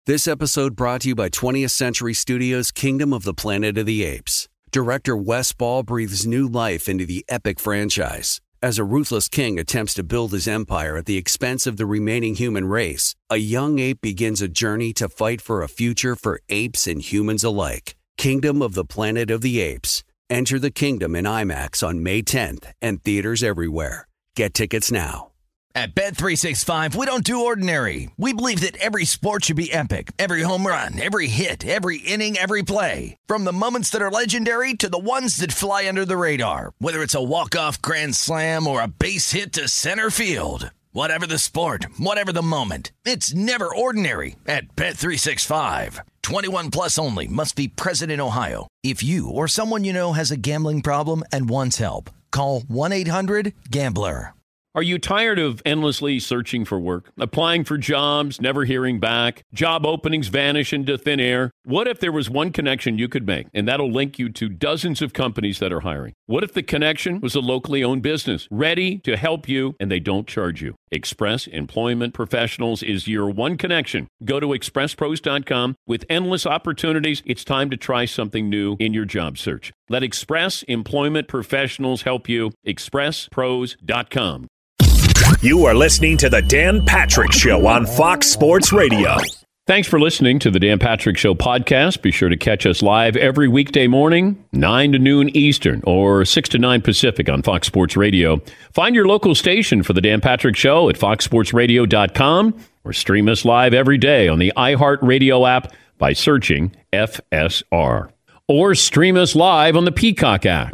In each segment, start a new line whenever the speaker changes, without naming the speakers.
This episode brought to you by 20th Century Studios' Kingdom of the Planet of the Apes. Director Wes Ball breathes new life into the epic franchise. As a ruthless king attempts to build his empire at the expense of the remaining human race, a young ape begins a journey to fight for a future for apes and humans alike. Kingdom of the Planet of the Apes. Enter the kingdom in IMAX on May 10th and theaters everywhere. Get tickets now.
At Bet365, we don't do ordinary. We believe that every sport should be epic. Every home run, every hit, every inning, every play. From the moments that are legendary to the ones that fly under the radar. Whether it's a walk-off grand slam or a base hit to center field. Whatever the sport, whatever the moment. It's never ordinary at Bet365. 21 plus only. Must be present in Ohio. If you or someone you know has a gambling problem and wants help, call 1-800-GAMBLER.
Are you tired of endlessly searching for work, applying for jobs, never hearing back, job openings vanish into thin air? What if there was one connection you could make, and that'll link you to dozens of companies that are hiring? What if the connection was a locally owned business, ready to help you, and they don't charge you? Express Employment Professionals is your one connection. Go to expresspros.com. With endless opportunities, it's time to try something new in your job search. Let Express Employment Professionals help you. expresspros.com.
You are listening to The Dan Patrick Show on Fox Sports Radio.
Thanks for listening to the Dan Patrick Show podcast. Be sure to catch us live every weekday morning, 9 to noon Eastern or 6 to 9 Pacific on Fox Sports Radio. Find your local station for the Dan Patrick Show at foxsportsradio.com or stream us live every day on the iHeartRadio app by searching FSR. Or stream us live on the Peacock app.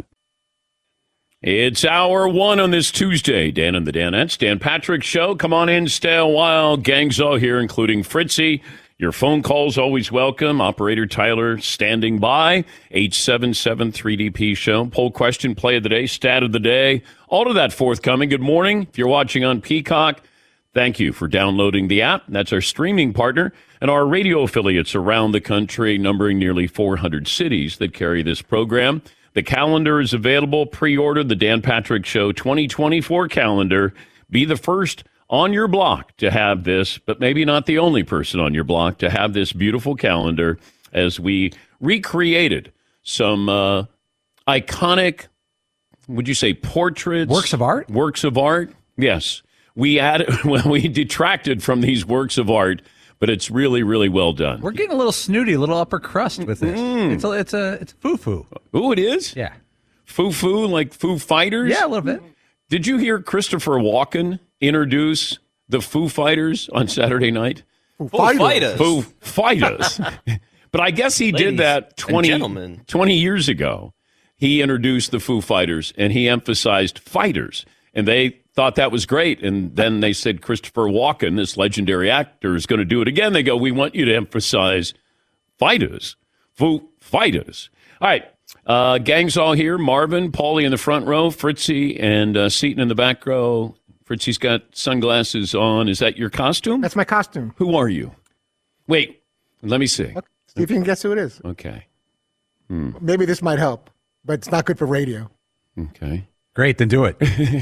It's hour one on this Tuesday. Dan and the Danettes, Dan Patrick Show. Come on in, stay a while. Gang's all here, including Fritzy. Your phone calls always welcome. Operator Tyler standing by. 877-3DP Show. Poll question, play of the day, stat of the day. All of that forthcoming. Good morning. If you're watching on Peacock, thank you for downloading the app. That's our streaming partner. And our radio affiliates around the country, numbering nearly 400 cities that carry this program. The calendar is available. Pre-order the Dan Patrick Show 2024 calendar. Be the first on your block to have this, but maybe not the only person on your block to have this beautiful calendar as we recreated some iconic, would you say portraits?
Works of art?
Works of art, yes. We added, we detracted from these works of art, but it's really, really well done.
We're getting a little snooty, a little upper crust with this. It's a foo-foo.
Oh, it is?
Yeah.
Foo-foo, like Foo Fighters?
Yeah, a little bit.
Did you hear Christopher Walken introduce the Foo Fighters on Saturday night?
Foo Fighters.
Foo Fighters. But I guess he did that 20 years ago. He introduced the Foo Fighters, and he emphasized fighters. And they thought that was great. And then they said Christopher Walken, this legendary actor, is going to do it again. They go, we want you to emphasize fighters. Foo Fighters. All right. Gang's all here. Marvin, Paulie in the front row, Fritzy and Seton in the back row. Fritzy's got sunglasses on. Is that your costume?
That's my costume.
Who are you? Wait, let me see.
See if you can guess who it is.
Okay.
Maybe this might help, but it's not good for radio.
Okay.
Great, then do it.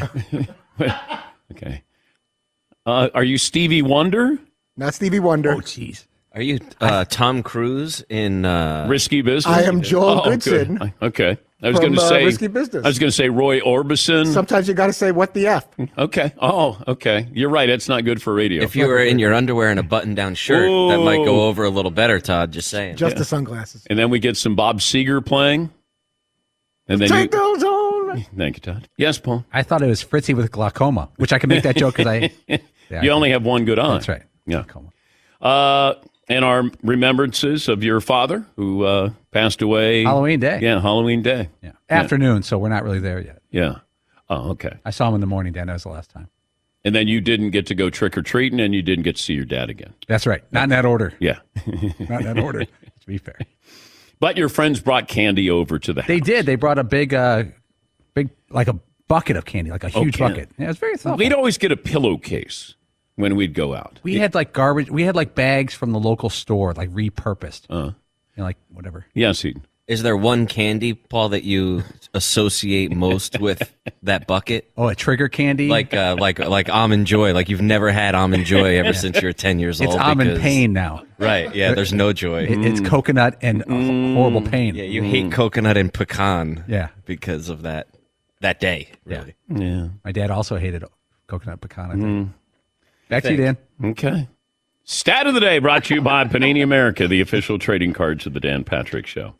Okay. Are you Stevie Wonder?
Not Stevie Wonder.
Oh, jeez.
Are you Tom Cruise in
Risky Business?
I am Joel Goodson.
Good. Okay. I was
from,
going to say
Risky Business.
I was going to say Roy Orbison.
Sometimes you got to say what the F.
Okay. Oh, okay. You're right. It's not good for radio.
If you were in your underwear and a button-down shirt, that might go over a little better, Todd. Just saying.
Just the sunglasses.
And then we get some Bob Seger playing. And then
Take those on.
Thank you, Todd. Yes, Paul.
I thought it was Fritzy with glaucoma, which I can make that joke because I... Yeah,
you only have one good eye.
That's right.
Yeah.
Glaucoma.
And our remembrances of your father who passed away.
Halloween Day.
Yeah, Halloween Day.
Yeah. Afternoon, so we're not really there yet.
Yeah. Oh, okay.
I saw him in the morning, Dan. That was the last time.
And then you didn't get to go trick-or-treating, and you didn't get to see your dad again.
That's right. Not in that order.
Yeah.
Not in that order, to be fair.
But your friends brought candy over to the house.
They did. They brought a big, like a bucket of candy, like a huge bucket. Yeah, it was very thoughtful.
We'd always get a pillowcase when we'd go out.
We had like garbage. We had like bags from the local store, like repurposed. You know, like whatever.
Yes, Eden.
Is there one candy, Paul, that you associate most with that bucket?
Oh, a trigger candy?
Like Almond Joy. Like you've never had Almond Joy ever since you were 10 years old.
It's almond pain now.
Right. Yeah. There's no joy.
It's coconut and horrible pain.
Yeah. You hate coconut and pecan.
Yeah.
Because of that day. Really.
Yeah.
My dad also hated coconut pecan. I think. Back to you, Dan.
Okay. Stat of the day brought to you by Panini America, the official trading cards of the Dan Patrick Show.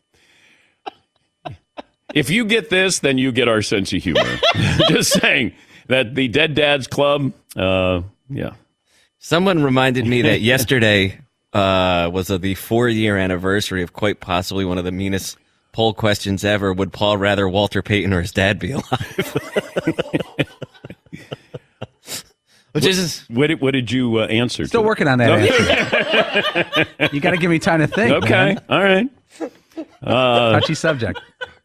If you get this, then you get our sense of humor. Just saying that the Dead Dads Club, yeah.
Someone reminded me that yesterday was the 4-year anniversary of quite possibly one of the meanest poll questions ever. Would Paul rather Walter Payton or his dad be alive? What
did you answer?
Still working on that answer. You got to give me time to think.
Okay.
Man.
All right.
Touchy subject.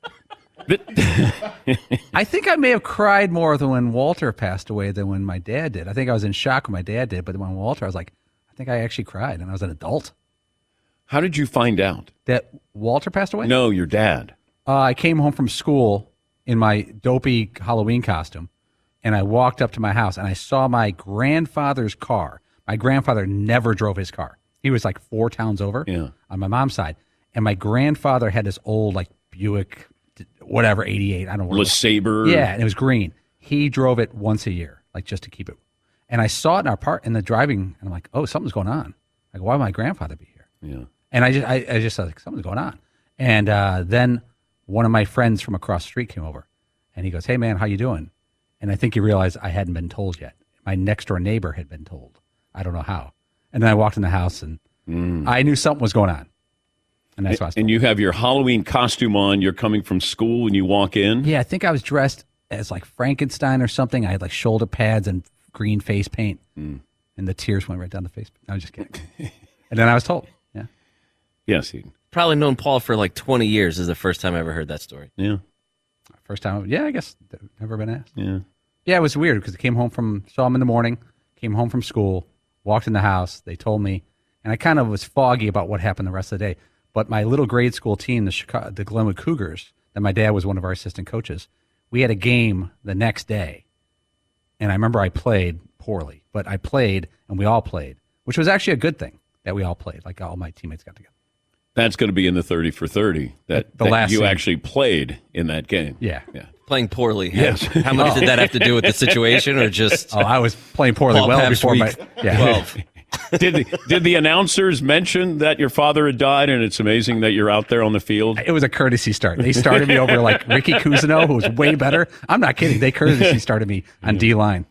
I think I may have cried more than when Walter passed away than when my dad did. I think I was in shock when my dad did, but when Walter, I was like, I think I actually cried, and I was an adult.
How did you find out
that Walter passed away?
No, your dad.
I came home from school in my dopey Halloween costume, and I walked up to my house, and I saw my grandfather's car. My grandfather never drove his car. He was like 4 towns over on my mom's side, and my grandfather had this old like Buick, whatever, 88. I don't know.
LeSabre.
Yeah, and it was green. He drove it once a year, like just to keep it. And I saw it in the driving, and I'm like, oh, something's going on. Like, why would my grandfather be here?
Yeah.
And I just was like, something's going on. And then one of my friends from across the street came over, and he goes, hey, man, how you doing? And I think he realized I hadn't been told yet. My next door neighbor had been told. I don't know how. And then I walked in the house, and I knew something was going on. And that's why I was told.
And you have your Halloween costume on. You're coming from school when you walk in?
Yeah, I think I was dressed as like Frankenstein or something. I had like shoulder pads and green face paint. And the tears went right down the face. I was just kidding. And then I was told. Yeah.
Yes.
Probably known Paul for like 20 years. Is the first time I ever heard that story.
Yeah.
First time. Yeah, I guess never been asked.
Yeah.
Yeah, it was weird because I came home saw him in the morning, came home from school, walked in the house. They told me, and I kind of was foggy about what happened the rest of the day. But my little grade school team, the Glenwood Cougars, that my dad was one of our assistant coaches, we had a game the next day. And I remember I played poorly, but I played and we all played, which was actually a good thing that we all played. Like all my teammates got together.
That's going to be in the 30 for 30 that you scene. Actually played in that game.
Yeah.
Playing poorly.
Yes.
How much did that have to do with the situation or just?
Oh, I was playing poorly
Paul
well
Pabst
before
week 12.
Did the announcers mention that your father had died and it's amazing that you're out there on the field?
It was a courtesy start. They started me over like Ricky Cousineau, who was way better. I'm not kidding. They courtesy started me on D-line.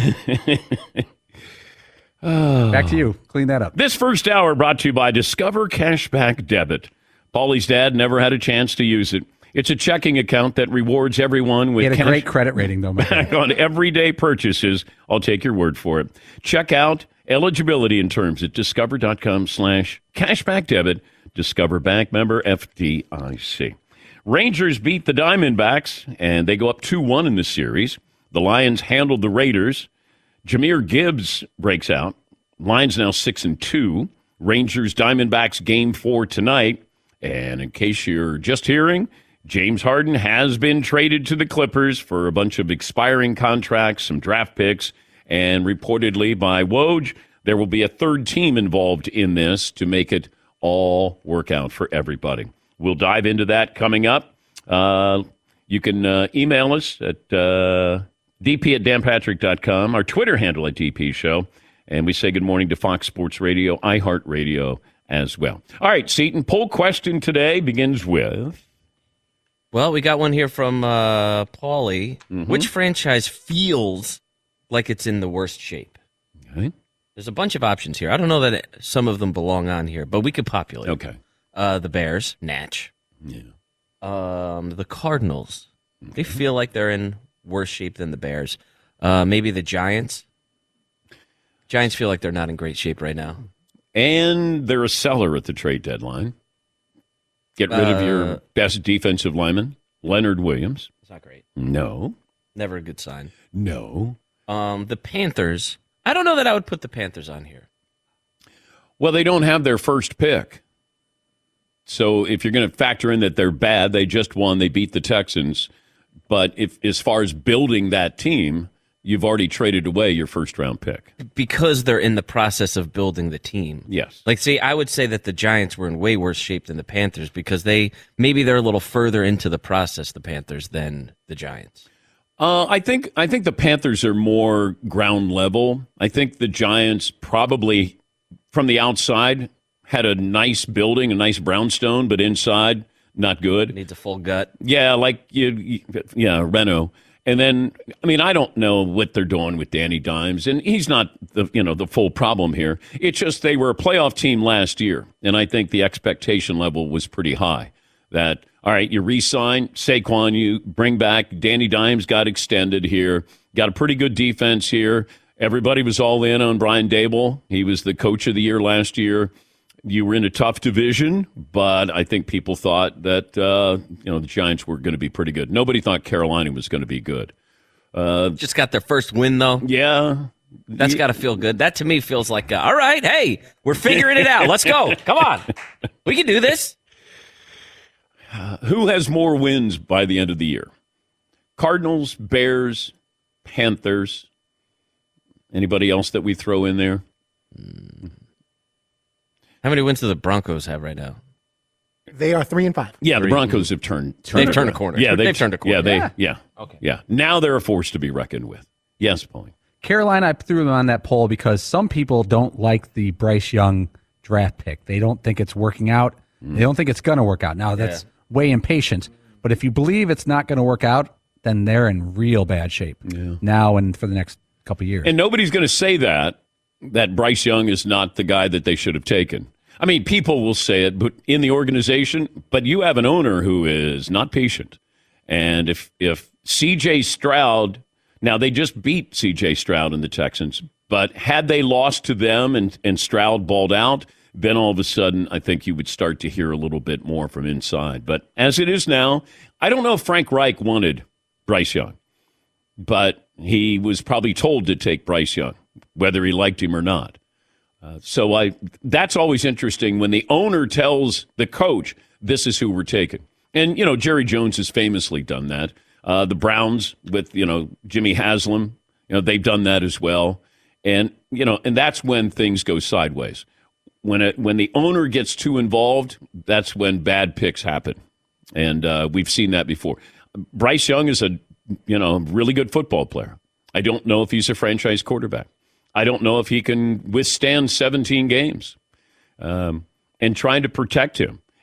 Back to you. Clean that up.
This first hour brought to you by Discover Cashback Debit. Paulie's dad never had a chance to use it. It's a checking account that rewards everyone with
He had a great credit rating, though.
back on everyday purchases. I'll take your word for it. Check out eligibility and terms at discover.com/cashbackdebit. Discover Bank member FDIC. Rangers beat the Diamondbacks, and they go up 2-1 in the series. The Lions handled the Raiders. Jahmyr Gibbs breaks out. Lions now 6-2. Rangers Diamondbacks game 4 tonight. And in case you're just hearing, James Harden has been traded to the Clippers for a bunch of expiring contracts, some draft picks, and reportedly by Woj, there will be a third team involved in this to make it all work out for everybody. We'll dive into that coming up. You can email us at dp@danpatrick.com, our Twitter handle at DP Show, and we say good morning to Fox Sports Radio, iHeartRadio as well. All right, Seton, poll question today begins with...
Well, we got one here from Paulie. Mm-hmm. Which franchise feels like it's in the worst shape?
Okay.
There's a bunch of options here. I don't know that some of them belong on here, but we could populate.
Okay.
The Bears, Natch.
Yeah.
The Cardinals. Mm-hmm. They feel like they're in worse shape than the Bears. Maybe the Giants. Giants feel like they're not in great shape right now.
And they're a seller at the trade deadline. Get rid of your best defensive lineman, Leonard Williams.
It's not great.
No.
Never a good sign.
No.
The Panthers. I don't know that I would put the Panthers on here.
Well, they don't have their first pick. So if you're going to factor in that they're bad, they just won, they beat the Texans. But if as far as building that team, you've already traded away your first-round pick.
Because they're in the process of building the team.
Yes.
Like, see, I would say that the Giants were in way worse shape than the Panthers because they're a little further into the process, the Panthers, than the Giants.
I think the Panthers are more ground level. I think the Giants probably, from the outside, had a nice building, a nice brownstone, but inside, not good.
Needs a full gut.
Yeah, like Reno. And then, I mean, I don't know what they're doing with Danny Dimes, and he's not the full problem here. It's just they were a playoff team last year, and I think the expectation level was pretty high. That, all right, you re-sign Saquon, you bring back Danny Dimes, got extended here, got a pretty good defense here. Everybody was all in on Brian Daboll. He was the coach of the year last year. You were in a tough division, but I think people thought that the Giants were going to be pretty good. Nobody thought Carolina was going to be good.
Just got their first win, though.
Yeah.
That's got to feel good. That, to me, feels like, all right, hey, we're figuring it out. Let's go. Come on. We can do this.
Who has more wins by the end of the year? Cardinals, Bears, Panthers. Anybody else that we throw in there?
How many wins do the Broncos have right now?
They are 3-5.
Yeah, the Broncos have turned
They've turned a corner.
Yeah,
they've turned a corner.
Yeah.
Okay.
Yeah. Now they're a force to be reckoned with. Yes, Paulie.
Carolina, I threw them on that poll because some people don't like the Bryce Young draft pick. They don't think it's working out. They don't think it's going to work out. Now, that's way impatient. But if you believe it's not going to work out, then they're in real bad shape now and for the next couple of years.
And nobody's going to say that Bryce Young is not the guy that they should have taken. I mean, people will say it but in the organization, but you have an owner who is not patient. And if C.J. Stroud, now they just beat C.J. Stroud and the Texans, but had they lost to them and Stroud balled out, then all of a sudden I think you would start to hear a little bit more from inside. But as it is now, I don't know if Frank Reich wanted Bryce Young, but he was probably told to take Bryce Young, whether he liked him or not. So that's always interesting when the owner tells the coach, this is who we're taking. And, Jerry Jones has famously done that. The Browns with, Jimmy Haslam, they've done that as well. And, and that's when things go sideways. When the owner gets too involved, that's when bad picks happen. And we've seen that before. Bryce Young is a really good football player. I don't know if he's a franchise quarterback. I don't know if he can withstand 17 games and trying to protect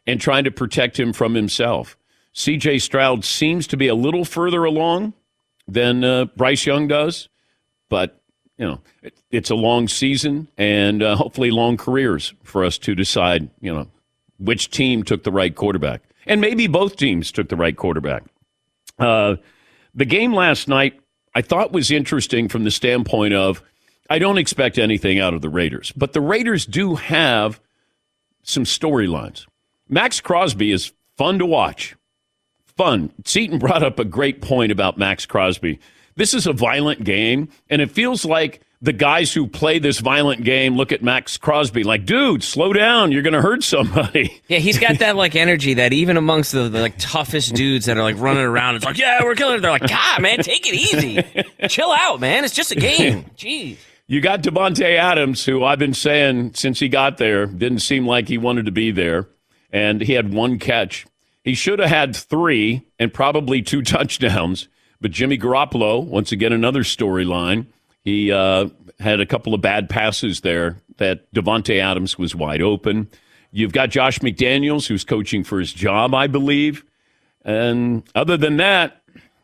him from himself. C.J. Stroud seems to be a little further along than Bryce Young does, but, it's a long season and hopefully long careers for us to decide, which team took the right quarterback. And maybe both teams took the right quarterback. The game last night I thought was interesting from the standpoint of I don't expect anything out of the Raiders, but the Raiders do have some storylines. Max Crosby is fun to watch. Fun. Seton brought up a great point about Max Crosby. This is a violent game, and it feels like the guys who play this violent game look at Max Crosby like, dude, slow down. You're going to hurt somebody.
Yeah, he's got that energy that even amongst the toughest dudes that are running around, it's like, yeah, we're killing it. They're like, God, man, take it easy. Chill out, man. It's just a game. Jeez.
You got Davante Adams, who I've been saying since he got there, didn't seem like he wanted to be there, and he had one catch. He should have had 3 and probably 2 touchdowns, but Jimmy Garoppolo, once again, another storyline. He had a couple of bad passes there that Davante Adams was wide open. You've got Josh McDaniels, who's coaching for his job, I believe. And other than that,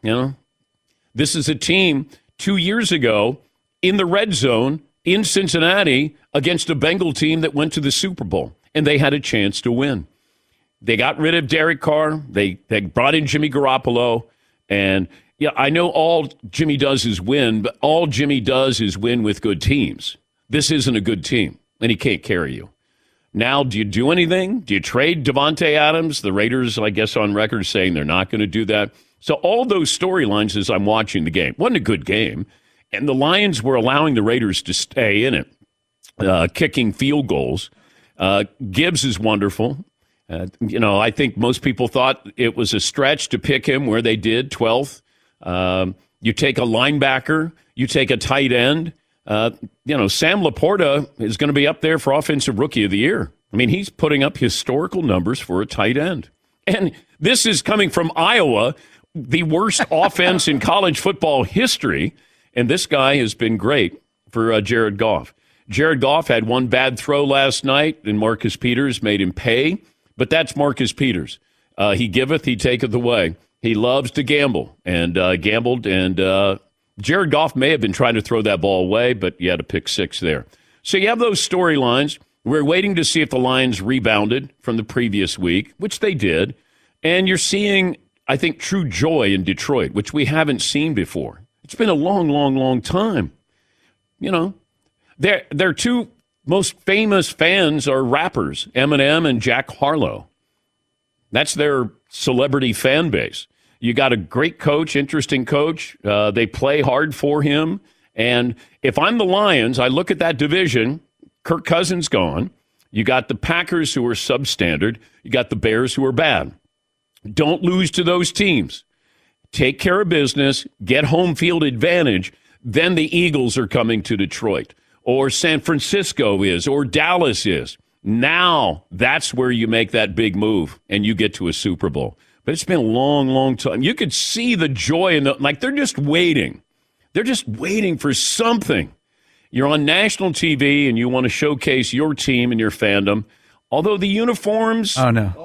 this is a team 2 years ago in the red zone in Cincinnati against a Bengal team that went to the Super Bowl, and they had a chance to win. They got rid of Derek Carr. They brought in Jimmy Garoppolo. And, I know all Jimmy does is win, but all Jimmy does is win with good teams. This isn't a good team, and he can't carry you. Now, do you do anything? Do you trade Davante Adams? The Raiders, I guess, on record saying they're not going to do that. So all those storylines as I'm watching the game. Wasn't a good game. And the Lions were allowing the Raiders to stay in it, kicking field goals. Gibbs is wonderful. I think most people thought it was a stretch to pick him where they did, 12th. You take a linebacker, you take a tight end. Sam Laporta is going to be up there for Offensive Rookie of the Year. I mean, he's putting up historical numbers for a tight end. And this is coming from Iowa, the worst offense in college football history. And this guy has been great for Jared Goff. Jared Goff had one bad throw last night, and Marcus Peters made him pay. But that's Marcus Peters. He giveth, he taketh away. He loves to gamble, and gambled. And Jared Goff may have been trying to throw that ball away, but you had a pick six there. So you have those storylines. We're waiting to see if the Lions rebounded from the previous week, which they did. And you're seeing, I think, true joy in Detroit, which we haven't seen before. It's been a long, long, long time. Their two most famous fans are rappers, Eminem and Jack Harlow. That's their celebrity fan base. You got a great coach, interesting coach. They play hard for him. And if I'm the Lions, I look at that division. Kirk Cousins gone. You got the Packers who are substandard. You got the Bears who are bad. Don't lose to those teams. Take care of business. Get home field advantage. Then the Eagles are coming to Detroit. Or San Francisco is. Or Dallas is. Now that's where you make that big move and you get to a Super Bowl. But it's been a long, long time. You could see the joy in they're just waiting. They're just waiting for something. You're on national TV and you want to showcase your team and your fandom. Although the uniforms,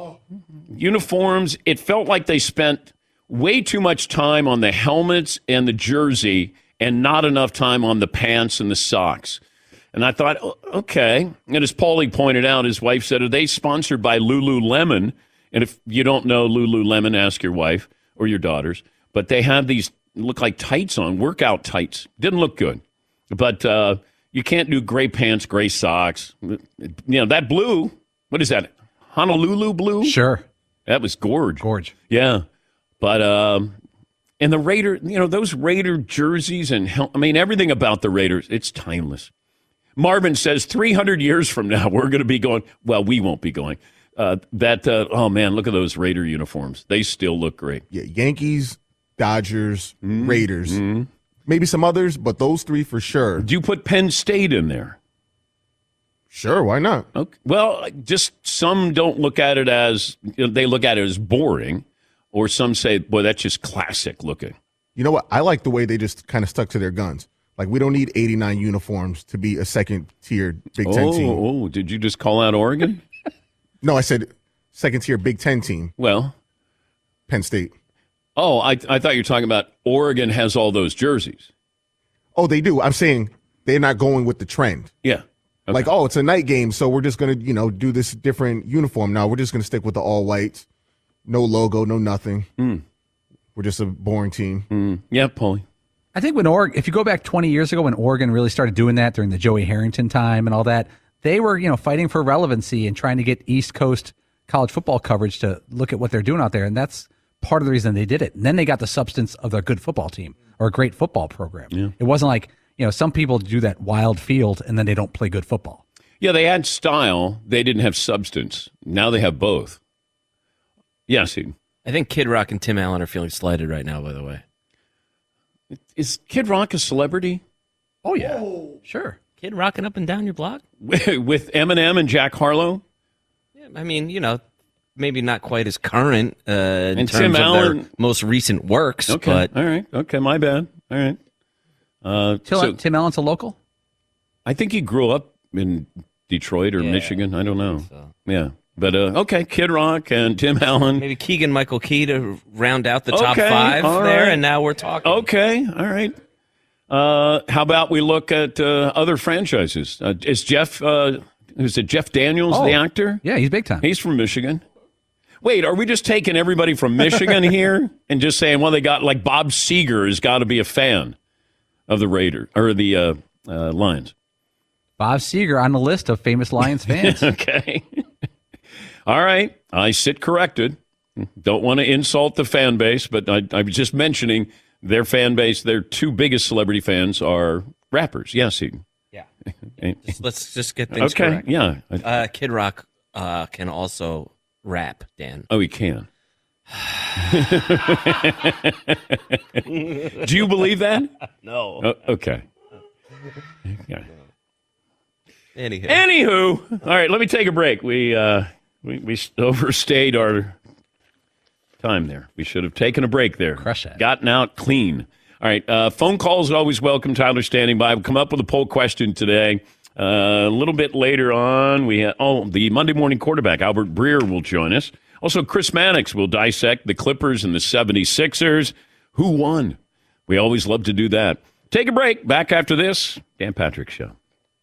it felt like they spent way too much time on the helmets and the jersey and not enough time on the pants and the socks. And I thought, okay. And as Paulie pointed out, his wife said, are they sponsored by Lululemon? And if you don't know Lululemon, ask your wife or your daughters. But they have these look like tights on, workout tights. Didn't look good. But you can't do gray pants, gray socks. That blue, what is that? Honolulu blue?
Sure.
That was gorge.
Gorge.
Yeah. But, and the Raider, those Raider jerseys and, everything about the Raiders, it's timeless. Marvin says 300 years from now, we're going to be going, well, we won't be going. Oh, man, look at those Raider uniforms. They still look great.
Yeah, Yankees, Dodgers, Raiders. Maybe some others, but those three for sure.
Do you put Penn State in there?
Sure, why not?
Okay. Well, just some don't look at it as, they look at it as boring, or some say, boy, that's just classic looking.
You know what? I like the way they just kind of stuck to their guns. Like, we don't need 89 uniforms to be a second-tier Big Ten team.
Oh, did you just call out Oregon?
No, I said second-tier Big Ten team.
Well,
Penn State.
Oh, I thought you were talking about Oregon has all those jerseys.
Oh, they do. I'm saying they're not going with the trend.
Yeah. Okay.
Like, it's a night game, so we're just going to, do this different uniform. Now we're just going to stick with the all-whites. No logo, no nothing. We're just a boring team.
Yeah, Paulie.
I think if you go back 20 years ago when Oregon really started doing that during the Joey Harrington time and all that, they were, fighting for relevancy and trying to get East Coast college football coverage to look at what they're doing out there. And that's part of the reason they did it. And then they got the substance of a good football team or a great football program. Yeah. It wasn't like, some people do that wild field and then they don't play good football.
Yeah, they had style. They didn't have substance. Now they have both. Yes, Eden.
I think Kid Rock and Tim Allen are feeling slighted right now, by the way.
Is Kid Rock a celebrity?
Oh, yeah. Sure.
Kid rocking up and down your block?
With Eminem and Jack Harlow?
Yeah, maybe not quite as current in terms
Tim
of
Allen,
their most recent works.
Okay,
but
all right. Okay, my bad. All right.
Tim Allen's a local?
I think he grew up in Detroit or Michigan. I don't know. So. Yeah. But, okay, Kid Rock and Tim Allen.
Maybe Keegan-Michael Key to round out the top five there, right. And now we're talking.
Okay, all right. How about we look at other franchises? Is Jeff Daniels the actor?
Yeah, he's big time.
He's from Michigan. Wait, are we just taking everybody from Michigan here and just saying, well, they got, like, Bob Seger has got to be a fan of the Raiders or the Lions?
Bob Seger on the list of famous Lions fans.
Okay. All right. I sit corrected. Don't want to insult the fan base, but I was just mentioning their fan base, their two biggest celebrity fans are rappers. Yes, Eden.
Yeah. Let's just get things correct.
Yeah.
Kid Rock can also rap, Dan.
Oh, he can. Do you believe that?
No.
Okay.
Anywho.
All right, let me take a break. We overstayed our time there. We should have taken a break there.
Crush that.
Gotten out clean. All right, phone calls are always welcome. Tyler standing by. We'll come up with a poll question today. A little bit later on, we have the Monday morning quarterback, Albert Breer, will join us. Also, Chris Mannix will dissect the Clippers and the 76ers. Who won? We always love to do that. Take a break. Back after this. Dan Patrick Show.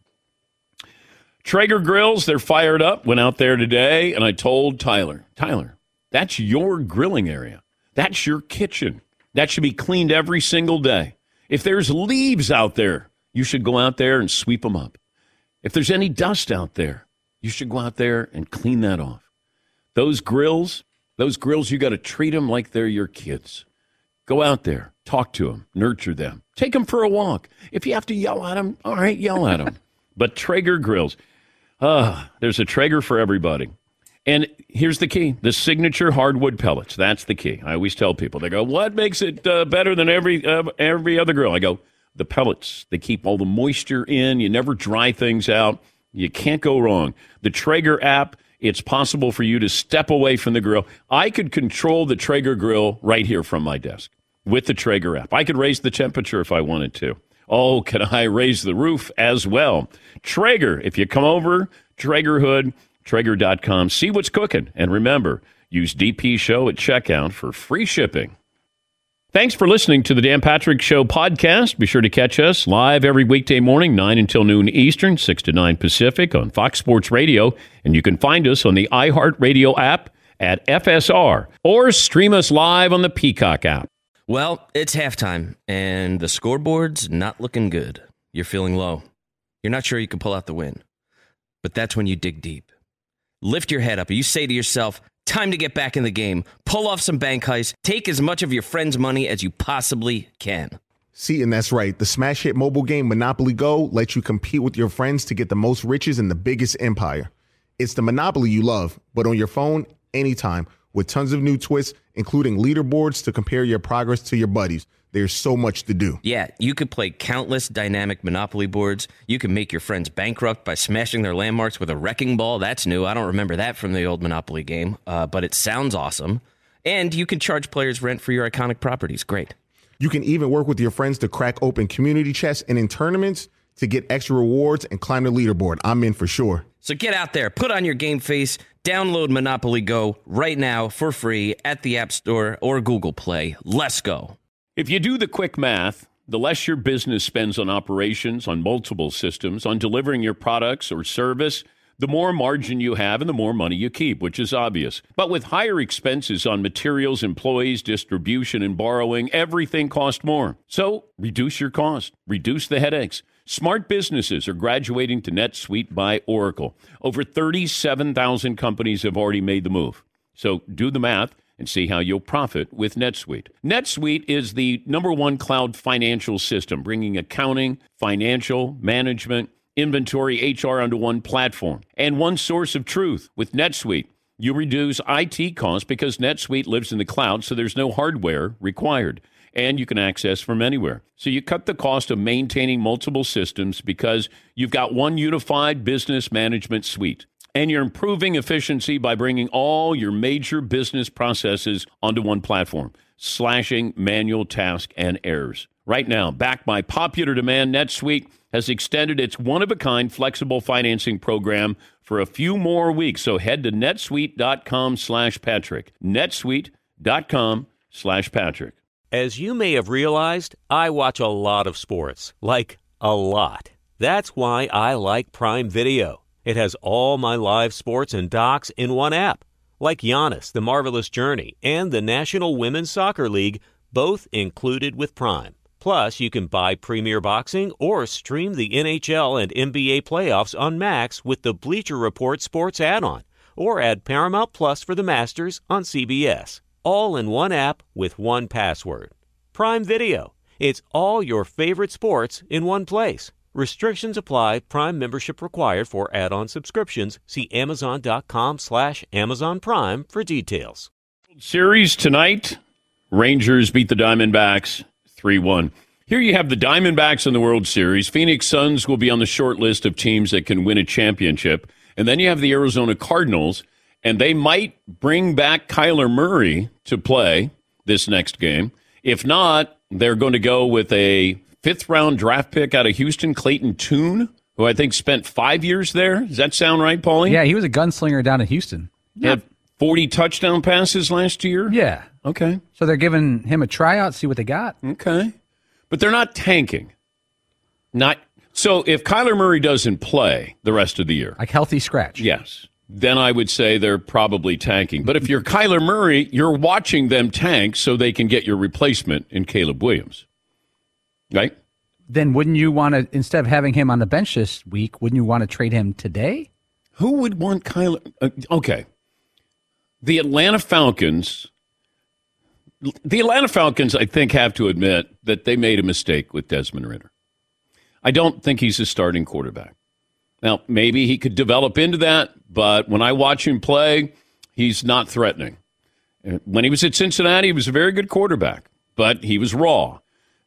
Traeger Grills, they're fired up. Went out there today, and I told Tyler, that's your grilling area. That's your kitchen. That should be cleaned every single day. If there's leaves out there, you should go out there and sweep them up. If there's any dust out there, you should go out there and clean that off. Those grills, you got to treat them like they're your kids. Go out there, talk to them, nurture them. Take them for a walk. If you have to yell at them, all right, yell at them. But Traeger Grills, there's a Traeger for everybody. And here's the key, the signature hardwood pellets. That's the key. I always tell people, they go, what makes it better than every other grill? I go, the pellets. They keep all the moisture in. You never dry things out. You can't go wrong. The Traeger app, it's possible for you to step away from the grill. I could control the Traeger grill right here from my desk with the Traeger app. I could raise the temperature if I wanted to. Oh, can I raise the roof as well? Traeger, if you come over, Traegerhood, Traeger.com, see what's cooking. And remember, use DP Show at checkout for free shipping. Thanks for listening to the Dan Patrick Show podcast. Be sure to catch us live every weekday morning, 9 until noon Eastern, 6 to 9 Pacific on Fox Sports Radio. And you can find us on the iHeartRadio app at FSR or stream us live on the Peacock app.
Well, it's halftime, and the scoreboard's not looking good. You're feeling low. You're not sure you can pull out the win. But that's when you dig deep. Lift your head up. You say to yourself, time to get back in the game. Pull off some bank heists. Take as much of your friend's money as you possibly can.
See, and that's right. The smash hit mobile game Monopoly Go lets you compete with your friends to get the most riches in the biggest empire. It's the Monopoly you love, but on your phone, anytime, with tons of new twists, including leaderboards to compare your progress to your buddies. There's so much to do.
Yeah, you could play countless dynamic Monopoly boards. You can make your friends bankrupt by smashing their landmarks with a wrecking ball. That's new. I don't remember that from the old Monopoly game, but it sounds awesome. And you can charge players rent for your iconic properties. Great.
You can even work with your friends to crack open community chests and in tournaments to get extra rewards and climb the leaderboard. I'm in for sure.
So get out there, put on your game face, download Monopoly Go right now for free at the App Store or Google Play. Let's go.
If you do the quick math, the less your business spends on operations, on multiple systems, on delivering your products or service, the more margin you have and the more money you keep, which is obvious. But with higher expenses on materials, employees, distribution, and borrowing, everything costs more. So reduce your cost, reduce the headaches. Smart businesses are graduating to NetSuite by Oracle. Over 37,000 companies have already made the move. So do the math and see how you'll profit with NetSuite. NetSuite is the #1 cloud financial system, bringing accounting, financial, management, inventory, HR onto one platform and one source of truth. With NetSuite, you reduce IT costs because NetSuite lives in the cloud, so there's no hardware required, and you can access from anywhere. So you cut the cost of maintaining multiple systems because you've got one unified business management suite. And you're improving efficiency by bringing all your major business processes onto one platform, slashing manual tasks and errors. Right now, backed by popular demand, NetSuite has extended its one-of-a-kind flexible financing program for a few more weeks. So head to netsuite.com/Patrick. netsuite.com/Patrick.
As you may have realized, I watch a lot of sports. Like, a lot. That's why I like Prime Video. It has all my live sports and docs in one app, like Giannis, The Marvelous Journey, and the National Women's Soccer League, both included with Prime. Plus, you can buy Premier Boxing or stream the NHL and NBA playoffs on Max with the Bleacher Report Sports add-on, or add Paramount Plus for the Masters on CBS. All in one app with one password. Prime Video. It's all your favorite sports in one place. Restrictions apply. Prime membership required for add-on subscriptions. See Amazon.com/Amazon Prime for details.
Series tonight, Rangers beat the Diamondbacks 3-1. Here you have the Diamondbacks in the World Series. Phoenix Suns will be on the short list of teams that can win a championship. And then you have the Arizona Cardinals, and they might bring back Kyler Murray to play this next game. If not, they're going to go with a fifth-round draft pick out of Houston, Clayton Tune, who I think spent 5 years there. Does that sound right, Paulie?
Yeah, he was a gunslinger down in Houston.
He had 40 touchdown passes last year?
Yeah.
Okay.
So they're giving him a tryout, see what they got.
Okay. But they're not tanking. So if Kyler Murray doesn't play the rest of the year.
Like healthy scratch.
Yes. Then I would say they're probably tanking. But if you're Kyler Murray, you're watching them tank so they can get your replacement in Caleb Williams. Right?
Then wouldn't you want to, instead of having him on the bench this week, wouldn't you want to trade him today?
Who would want Kyler? Okay. The Atlanta Falcons, I think, have to admit that they made a mistake with Desmond Ridder. I don't think he's a starting quarterback. Now, maybe he could develop into that, but when I watch him play, he's not threatening. When he was at Cincinnati, he was a very good quarterback, but he was raw.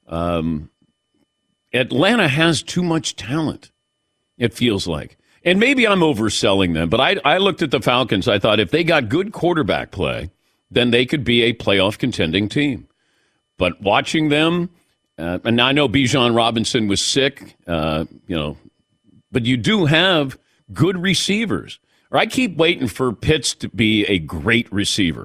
Atlanta has too much talent, it feels like. And maybe I'm overselling them, but I looked at the Falcons. I thought if they got good quarterback play, then they could be a playoff contending team. But watching them, and I know Bijan Robinson was sick, but you do have good receivers. Or I keep waiting for Pitts to be a great receiver.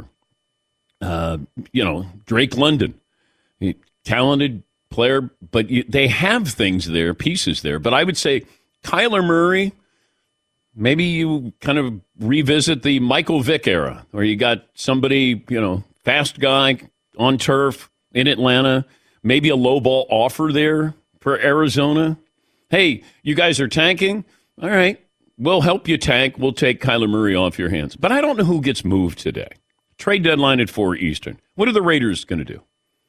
Drake London, talented player, but they have things there, pieces there. But I would say Kyler Murray, maybe you kind of revisit the Michael Vick era, where you got somebody, fast guy on turf in Atlanta, maybe a low ball offer there for Arizona. Hey, you guys are tanking? All right, we'll help you tank. We'll take Kyler Murray off your hands. But I don't know who gets moved today. Trade deadline at 4 Eastern. What are the Raiders going to do?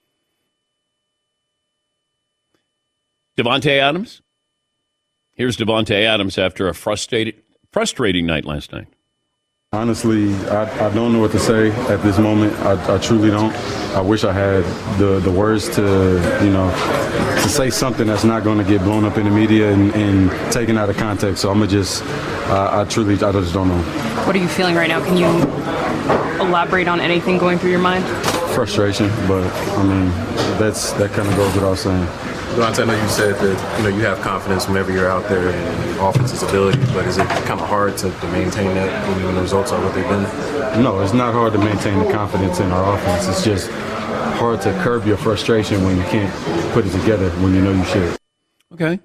Devontae Adams? Here's Devontae Adams after a frustrating night last night.
Honestly, I don't know what to say at this moment. I truly don't. I wish I had the words to say something that's not going to get blown up in the media and taken out of context. So I'm going to just, I just don't know.
What are you feeling right now? Can you elaborate on anything going through your mind?
Frustration, but I mean, that kind of goes without saying.
Devontae, I know you said that you have confidence whenever you're out there in offense's ability, but is it kind of hard to maintain that when the results are what they've been?
No, it's not hard to maintain the confidence in our offense. It's just hard to curb your frustration when you can't put it together when you know you should.
Okay.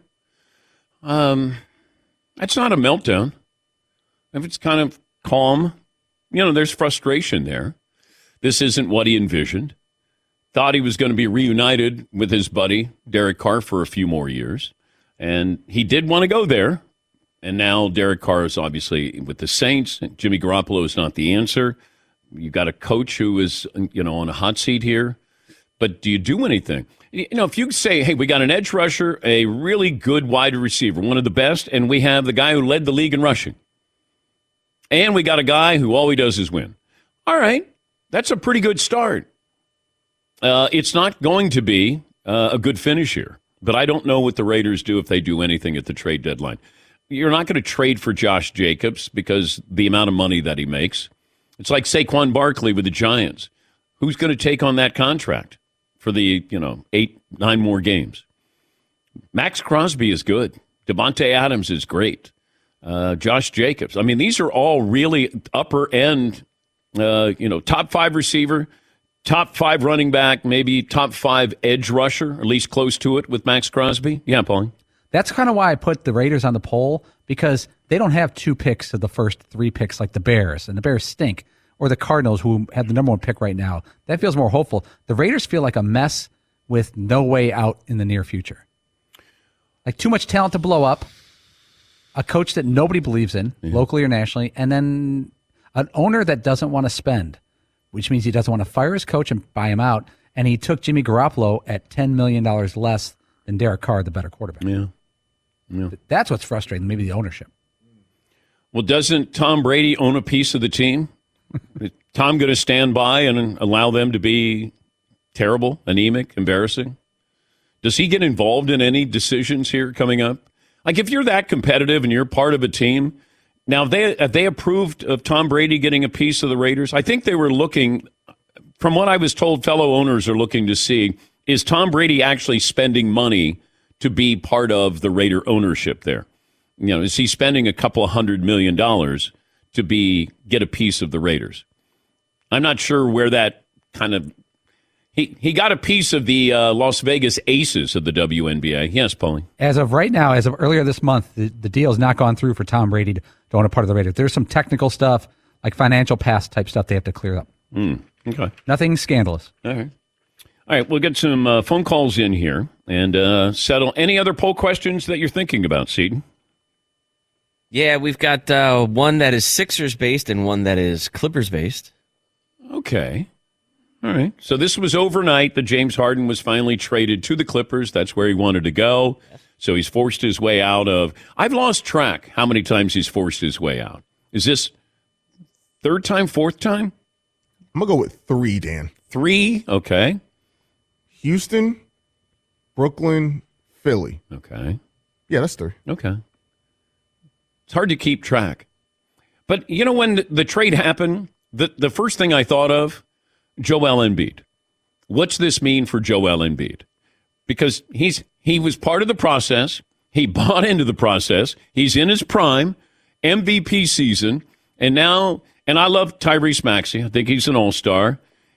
That's not a meltdown. If it's kind of calm, there's frustration there. This isn't what he envisioned. Thought he was going to be reunited with his buddy, Derek Carr, for a few more years. And he did want to go there. And now Derek Carr is obviously with the Saints. Jimmy Garoppolo is not the answer. You got a coach who is, on a hot seat here. But do you do anything? If you say, hey, we got an edge rusher, a really good wide receiver, one of the best, and we have the guy who led the league in rushing. And we got a guy who all he does is win. All right, that's a pretty good start. It's not going to be a good finish here, but I don't know what the Raiders do if they do anything at the trade deadline. You're not going to trade for Josh Jacobs because the amount of money that he makes. It's like Saquon Barkley with the Giants. Who's going to take on that contract for the 8-9 more games? Max Crosby is good. Devontae Adams is great. Josh Jacobs. I mean, these are all really upper end, top 5 receiver, top 5 running back, maybe top 5 edge rusher, at least close to it with Max Crosby. Yeah, Paulie.
That's kind of why I put the Raiders on the poll, because they don't have 2 picks of the first 3 picks like the Bears, and the Bears stink, or the Cardinals, who have the number 1 pick right now. That feels more hopeful. The Raiders feel like a mess with no way out in the near future. Like too much talent to blow up, a coach that nobody believes in, locally or nationally, and then an owner that doesn't want to spend, which means he doesn't want to fire his coach and buy him out. And he took Jimmy Garoppolo at $10 million less than Derek Carr, the better quarterback.
Yeah. Yeah.
That's what's frustrating, maybe the ownership.
Well, doesn't Tom Brady own a piece of the team? Is Tom going to stand by and allow them to be terrible, anemic, embarrassing? Does he get involved in any decisions here coming up? Like, if you're that competitive and you're part of a team, now have they approved of Tom Brady getting a piece of the Raiders? I think they were looking, from what I was told, fellow owners are looking to see, is Tom Brady actually spending money to be part of the Raider ownership there? You know, is he spending a couple of $100 million to get a piece of the Raiders? I'm not sure where that kind of... He got a piece of the Las Vegas Aces of the WNBA. Yes, Paulie.
As of right now, as of earlier this month, the deal has not gone through for Tom Brady to own a part of the Raiders. There's some technical stuff, like financial pass type stuff they have to clear up.
Okay.
Nothing scandalous.
All right, we'll get some phone calls in here and settle any other poll questions that you're thinking about, Seton.
Yeah, we've got one that is Sixers-based and one that is Clippers-based.
Okay. All right. So this was overnight that James Harden was finally traded to the Clippers. That's where he wanted to go. So he's forced his way out of... I've lost track how many times he's forced his way out. Is this third time, fourth time?
I'm going to go with 3, Dan.
3? Okay.
Houston, Brooklyn, Philly.
Okay.
Yeah, that's 3.
Okay. It's hard to keep track. But, you know, when the trade happened, the first thing I thought of, Joel Embiid. What's this mean for Joel Embiid? Because he was part of the process. He bought into the process. He's in his prime, MVP season. And now, and I love Tyrese Maxey. I think he's an all-star.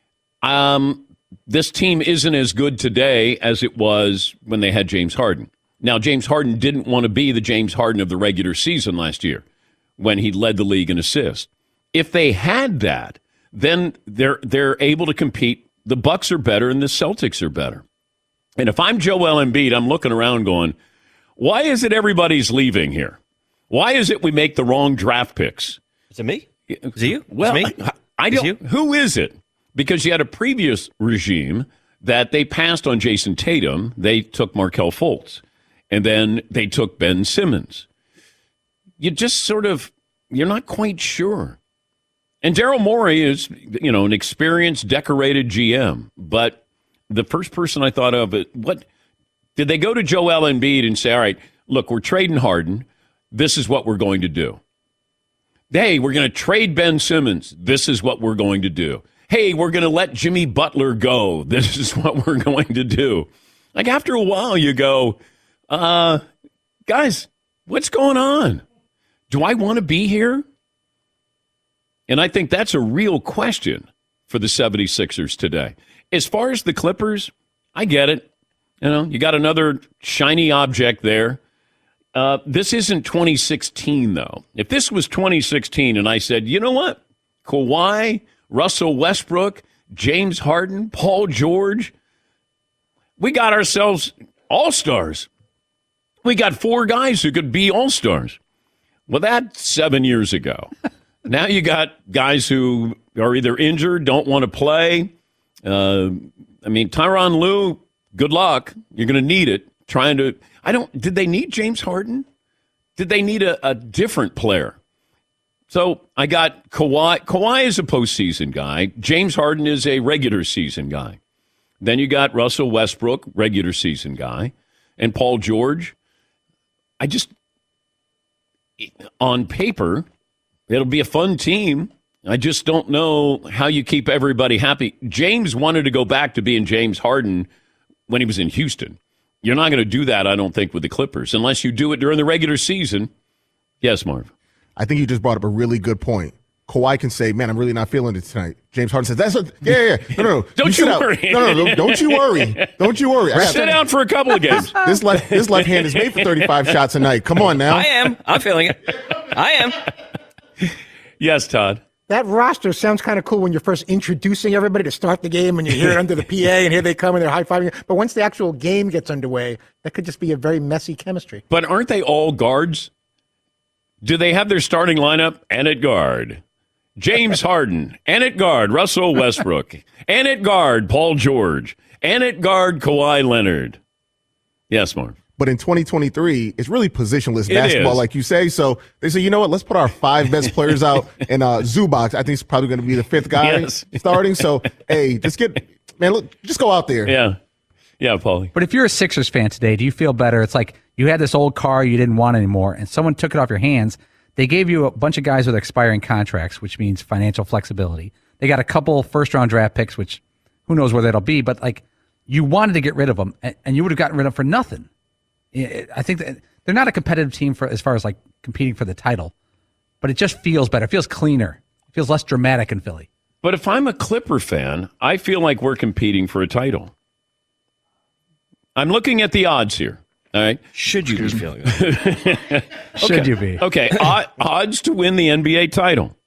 This team isn't as good today as it was when they had James Harden. Now, James Harden didn't want to be the James Harden of the regular season last year when he led the league in assists. If they had that, then they're able to compete. The Bucks are better and the Celtics are better. And if I'm Joel Embiid, I'm looking around going, why is it everybody's leaving here? Why is it we make the wrong draft picks?
Is it me? Is it you?
Well,
it's me?
I don't. Who is it? Because you had a previous regime that they passed on Jason Tatum. They took Markelle Fultz. And then they took Ben Simmons. You just sort of, you're not quite sure. And Daryl Morey is, you know, an experienced, decorated GM. But the first person I thought of, what did they go to Joel Embiid and say, all right, look, we're trading Harden. This is what we're going to do. Hey, we're going to trade Ben Simmons. This is what we're going to do. Hey, we're going to let Jimmy Butler go. This is what we're going to do. Like, after a while, you go, guys, what's going on? Do I want to be here? And I think that's a real question for the 76ers today. As far as the Clippers, I get it. You know, you got another shiny object there. This isn't 2016, though. If this was 2016 and I said, you know what? Kawhi, Russell Westbrook, James Harden, Paul George, we got ourselves all-stars. We got 4 guys who could be all-stars. Well, that's 7 years ago. Now you got guys who are either injured, don't want to play. Tyronn Lue, good luck. You're going to need it. Did they need James Harden? Did they need a different player? So I got Kawhi. Kawhi is a postseason guy. James Harden is a regular season guy. Then you got Russell Westbrook, regular season guy. And Paul George. On paper, it'll be a fun team. I just don't know how you keep everybody happy. James wanted to go back to being James Harden when he was in Houston. You're not going to do that, I don't think, with the Clippers, unless you do it during the regular season. Yes, Marv.
I think you just brought up a really good point. Kawhi can say, man, I'm really not feeling it tonight. James Harden says, that's what, yeah. No.
Don't you worry.
No, don't you worry. Don't you worry.
Sit down for a couple of games.
This left hand is made for 35 shots a night. Come on now.
I am. I'm feeling it. I am.
Yes, Todd.
That roster sounds kind of cool when you're first introducing everybody to start the game and you hear it under the PA and here they come and they're high-fiving. But once the actual game gets underway, that could just be a very messy chemistry.
But aren't they all guards? Do they have their starting lineup? And at guard, James Harden. And at guard, Russell Westbrook. And at guard, Paul George. And at guard, Kawhi Leonard. Yes, Mark.
But in 2023, it's really positionless
It
basketball,
is.
like you say. So they say, you know what? Let's put our 5 best players out in Zubac. I think it's probably going to be the 5th guy starting. So, hey, just go out there.
Yeah. Yeah, Paulie.
But if you're a Sixers fan today, do you feel better? It's like you had this old car you didn't want anymore, and someone took it off your hands. They gave you a bunch of guys with expiring contracts, which means financial flexibility. They got a couple first-round draft picks, which who knows where that'll be. But, like, you wanted to get rid of them, and you would have gotten rid of them for nothing. I think that they're not a competitive team for as far as like competing for the title, but it just feels better. It feels cleaner. It feels less dramatic in Philly.
But if I'm a Clipper fan, I feel like we're competing for a title. I'm looking at the odds here. All right.
Should you be feeling that?
Should you be?
Okay. Odds to win the NBA title.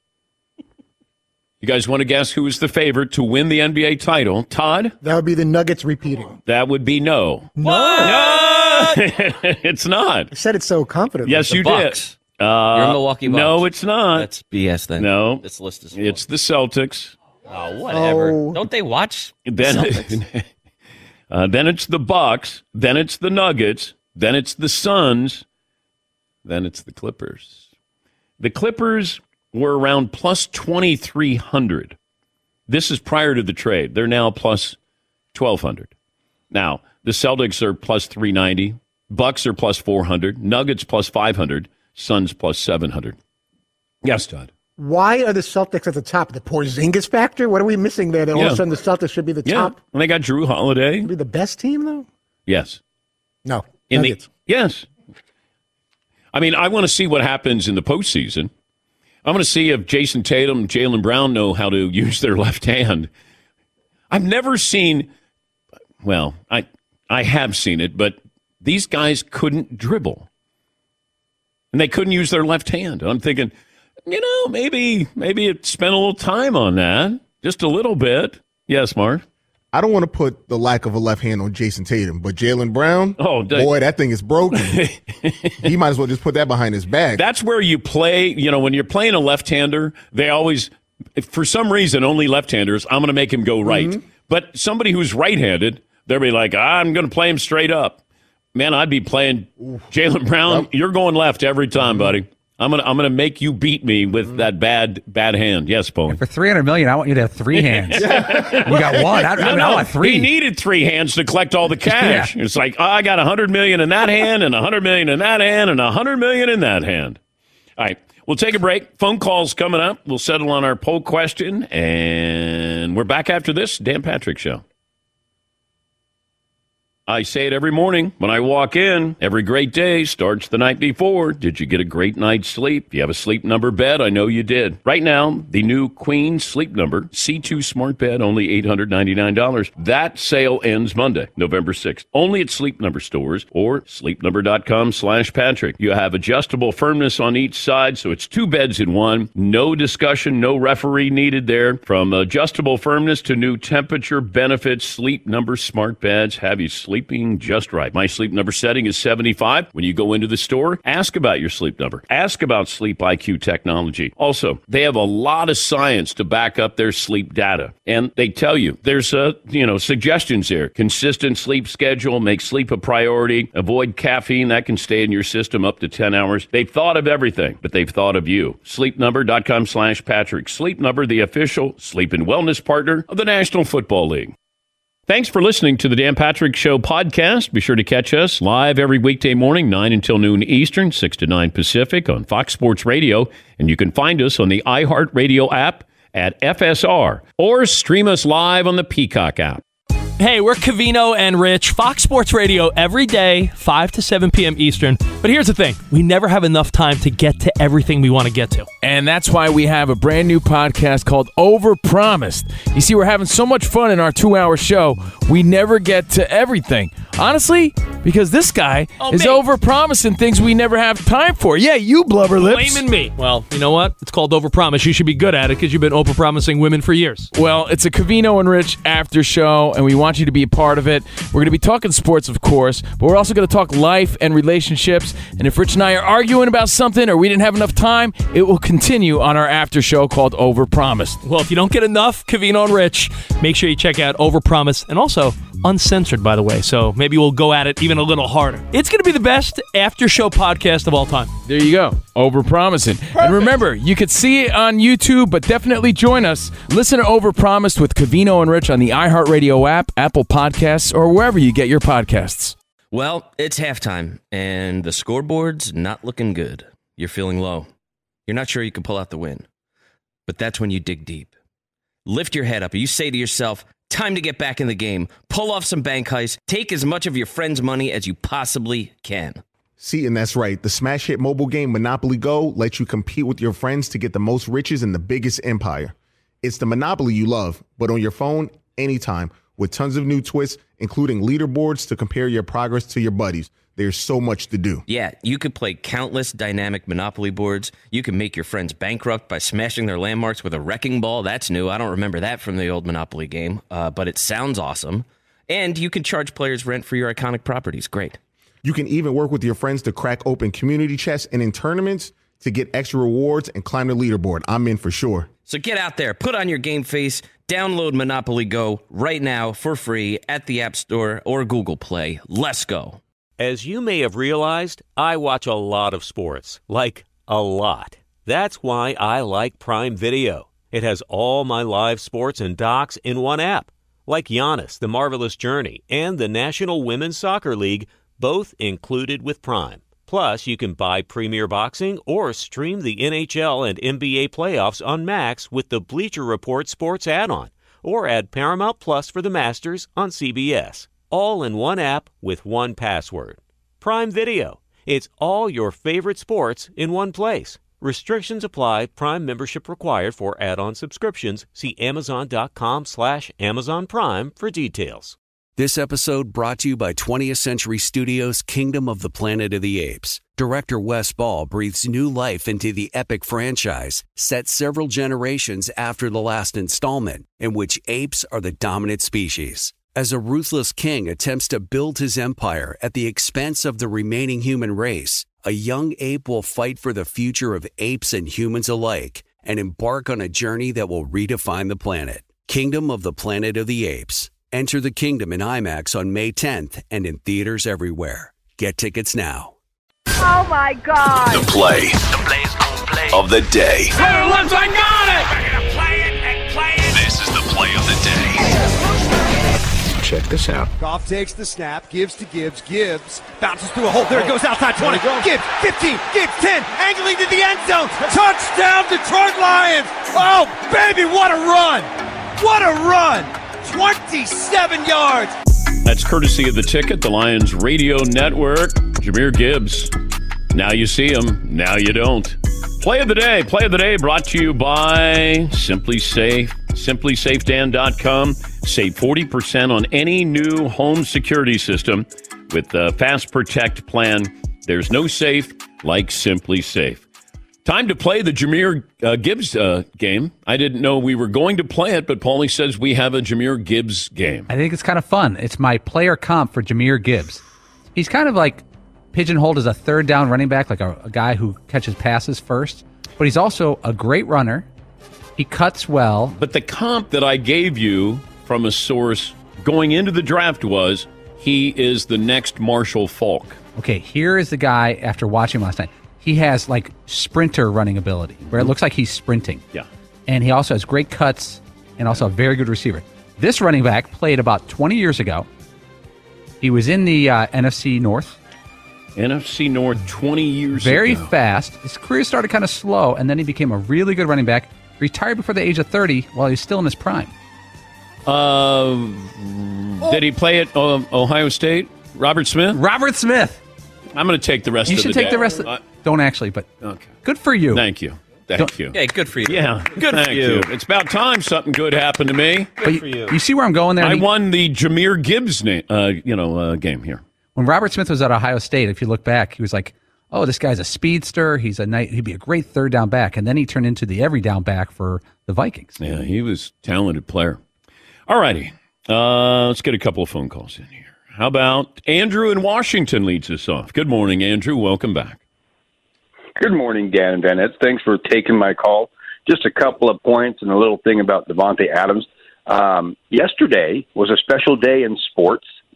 You guys want to guess who is the favorite to win the NBA title? Todd?
That would be the Nuggets repeating.
That would be no.
No.
It's not.
I said it so confidently.
Yes, you
Bucks.
did.
You're Milwaukee Bucks.
No, it's not.
That's BS then.
No.
This list is
It's the Celtics.
Oh, whatever.
Oh.
Don't they watch the
Then,
Celtics?
then it's the Bucks. Then it's the Nuggets. Then it's the Suns. Then it's the Clippers. The Clippers were around plus 2,300. This is prior to the trade. They're now plus 1,200. Now, the Celtics are plus 390. Bucks are plus 400. Nuggets plus 500. Suns plus 700. Yes, Todd.
Why are the Celtics at the top? The Porzingis factor? What are we missing there? That all of a sudden the Celtics should be the top?
And they got Drew Holiday.
Be the best team, though?
Yes.
No.
Yes. I mean, I want to see what happens in the postseason. I want to see if Jason Tatum and Jaylen Brown know how to use their left hand. I've never seen, well, I have seen it, but these guys couldn't dribble. And they couldn't use their left hand. I'm thinking, maybe it spent a little time on that. Just a little bit. Yes, Mark?
I don't want to put the lack of a left hand on Jason Tatum, but Jaylen Brown, boy, that thing is broken. He might as well just put that behind his back.
That's where you play, when you're playing a left-hander, they always, for some reason, only left-handers, I'm going to make him go right. Mm-hmm. But somebody who's right-handed, they'll be like, I'm going to play him straight up. Man, I'd be playing Jaylen Brown. Yep. You're going left every time, buddy. I'm gonna make you beat me with that bad hand. Yes, Paul.
For $300 million, I want you to have 3 hands. You got one. I want 3.
He needed 3 hands to collect all the cash. Yeah. It's like, I got $100 million in that hand, and $100 million in that hand, and $100 million in that hand. All right, we'll take a break. Phone calls coming up. We'll settle on our poll question, and we're back after this Dan Patrick Show. I say it every morning when I walk in. Every great day starts the night before. Did you get a great night's sleep? If you have a Sleep Number bed, I know you did. Right now, the new Queen Sleep Number C2 Smart Bed, only $899. That sale ends Monday, November 6th. Only at Sleep Number stores or sleepnumber.com/Patrick. You have adjustable firmness on each side, so it's 2 beds in one. No discussion, no referee needed there. From adjustable firmness to new temperature benefits, Sleep Number Smart Beds have you sleeping just right. My Sleep Number setting is 75. When you go into the store, ask about your Sleep Number. Ask about Sleep IQ technology. Also, they have a lot of science to back up their sleep data. And they tell you, there's suggestions here. Consistent sleep schedule, make sleep a priority, avoid caffeine. That can stay in your system up to 10 hours. They've thought of everything, but they've thought of you. Sleepnumber.com/Patrick. Sleep Number, the official sleep and wellness partner of the National Football League. Thanks for listening to the Dan Patrick Show podcast. Be sure to catch us live every weekday morning, 9 until noon Eastern, 6 to 9 Pacific on Fox Sports Radio. And you can find us on the iHeartRadio app at FSR or stream us live on the Peacock app.
Hey, we're Covino and Rich, Fox Sports Radio every day, 5 to 7 p.m. Eastern. But here's the thing. We never have enough time to get to everything we want to get to.
And that's why we have a brand new podcast called Overpromised. You see, we're having so much fun in our 2-hour show, we never get to everything. Honestly, because this guy is overpromising things we never have time for. Yeah, you blubber lips.
Blaming me. Well, you know what? It's called Overpromise. You should be good at it because you've been overpromising women for years.
Well, it's a Covino and Rich after show, and we want you to be a part of it. We're going to be talking sports, of course, but we're also going to talk life and relationships. And if Rich and I are arguing about something or we didn't have enough time, it will continue on our after show called Overpromised.
Well, if you don't get enough Covino and Rich, make sure you check out Overpromise and also Uncensored, by the way. So maybe maybe we'll go at it even a little harder. It's going to be the best after-show podcast of all time.
There you go. Overpromising. And remember, you could see it on YouTube, but definitely join us. Listen to Overpromised with Covino and Rich on the iHeartRadio app, Apple Podcasts, or wherever you get your podcasts.
Well, it's halftime, and the scoreboard's not looking good. You're feeling low. You're not sure you can pull out the win. But that's when you dig deep. Lift your head up, and you say to yourself, time to get back in the game. Pull off some bank heists. Take as much of your friend's money as you possibly can.
See, and that's right. The smash hit mobile game Monopoly Go lets you compete with your friends to get the most riches in the biggest empire. It's the Monopoly you love, but on your phone, anytime, with tons of new twists, including leaderboards to compare your progress to your buddies. There's so much to do.
Yeah, you could play countless dynamic Monopoly boards. You can make your friends bankrupt by smashing their landmarks with a wrecking ball. That's new. I don't remember that from the old Monopoly game, but it sounds awesome. And you can charge players rent for your iconic properties. Great.
You can even work with your friends to crack open community chests and in tournaments to get extra rewards and climb the leaderboard. I'm in for sure.
So get out there, put on your game face, download Monopoly Go right now for free at the App Store or Google Play. Let's go.
As you may have realized, I watch a lot of sports, like a lot. That's why I like Prime Video. It has all my live sports and docs in one app, like Giannis, The Marvelous Journey, and the National Women's Soccer League, both included with Prime. Plus, you can buy Premier Boxing or stream the NHL and NBA playoffs on Max with the Bleacher Report Sports add-on, or add Paramount Plus for the Masters on CBS. All in one app with one password. Prime Video. It's all your favorite sports in one place. Restrictions apply. Prime membership required for add-on subscriptions. See Amazon.com/Amazon Prime for details.
This episode brought to you by 20th Century Studios' Kingdom of the Planet of the Apes. Director Wes Ball breathes new life into the epic franchise, set several generations after the last installment, in which apes are the dominant species. As a ruthless king attempts to build his empire at the expense of the remaining human race, a young ape will fight for the future of apes and humans alike and embark on a journey that will redefine the planet. Kingdom of the Planet of the Apes. Enter the kingdom in IMAX on May 10th and in theaters everywhere. Get tickets now.
Oh, my God.
The play of the day.
Once I got it.
We're going to play it and play it. This is the play of the day. Check this out.
Goff takes the snap, gives to Gibbs. Gibbs bounces through a hole. There it goes outside 20. Gibbs, 15. Gibbs, 10. Angling to the end zone. Touchdown, Detroit Lions. Oh, baby, what a run. What a run. 27 yards.
That's courtesy of The Ticket, the Lions radio network. Jahmyr Gibbs. Now you see him, now you don't. Play of the day. Play of the day brought to you by Simply Safe. SimplySafeDan.com. Save 40% on any new home security system with the Fast Protect plan. There's no safe like Simply Safe. Time to play the Jahmyr Gibbs game. I didn't know we were going to play it, but Paulie says we have a Jahmyr Gibbs game.
I think it's kind of fun. It's my player comp for Jahmyr Gibbs. He's kind of like pigeonholed as a third down running back, like a guy who catches passes first. But he's also a great runner. He cuts well.
But the comp that I gave you from a source going into the draft was he is the next Marshall Faulk.
Okay, here is the guy after watching him last night. He has like sprinter running ability, where it looks like he's sprinting.
Yeah.
And he also has great cuts and also a very good receiver. This running back played about 20 years ago. He was in the NFC North.
NFC North 20 years ago.
Very fast. His career started kind of slow, and then he became a really good running back. Retired before the age of 30 while he's still in his prime.
Did he play at Ohio State? Robert Smith?
Robert Smith.
I'm going to take the rest of the day.
You should take the rest of Don't actually, but
okay.
Good for you.
Thank you. Thank you.
Hey, good for you.
Yeah,
good
thank
for you.
It's about time something good happened to me.
Good for you. You see where I'm going there?
I won the Jahmyr Gibbs game here.
When Robert Smith was at Ohio State, if you look back, he was like, oh, this guy's a speedster. He'd be a great third down back. And then he turned into the every down back for the Vikings.
Yeah, he was a talented player. All righty. Let's get a couple of phone calls in here. How about Andrew in Washington leads us off? Good morning, Andrew. Welcome back.
Good morning, Dan and Bennett. Thanks for taking my call. Just a couple of points and a little thing about Davante Adams. Yesterday was a special day in sports.